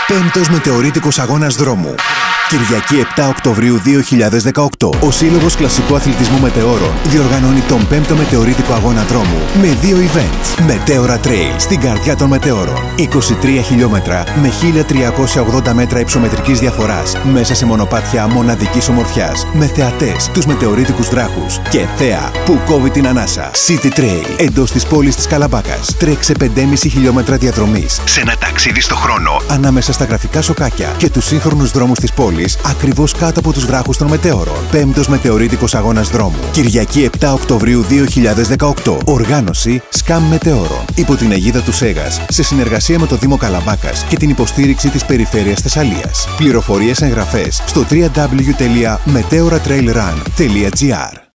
Πέμπτος μετεωρίτικος αγώνας δρόμου. Κυριακή 7 Οκτωβρίου 2018. Ο Σύλλογος Κλασικού Αθλητισμού Μετεώρων διοργανώνει τον 5ο μετεωρίτικο αγώνα δρόμου με 2 events. Μετέωρα Trail στην καρδιά των Μετεώρων. 23 χιλιόμετρα με 1380 μέτρα υψομετρικής διαφοράς μέσα σε μονοπάτια μοναδικής ομορφιάς. Με θεατές, τους μετεωρίτικους βράχους και θέα που κόβει την ανάσα. City Trail εντός της πόλης της Καλαμπάκας. Τρέξε 5,5 χιλιόμετρα διαδρομής σε ένα ταξίδι στο χρόνο ανάμεσα στα γραφικά σοκάκια και τους σύγχρονους δρόμους της πόλης. Ακριβώς κάτω από τους βράχους των Μετεώρων. Πέμπτος μετεωρίτικος αγώνας δρόμου. Κυριακή 7 Οκτωβρίου 2018. Οργάνωση Σκάμ Μετεώρων. Υπό την αιγίδα του ΣΕΓΑΣ, σε συνεργασία με το Δήμο Καλαμπάκας και την υποστήριξη της Περιφέρειας Θεσσαλίας. Πληροφορίες εγγραφές στο www.meteoratrailrun.gr.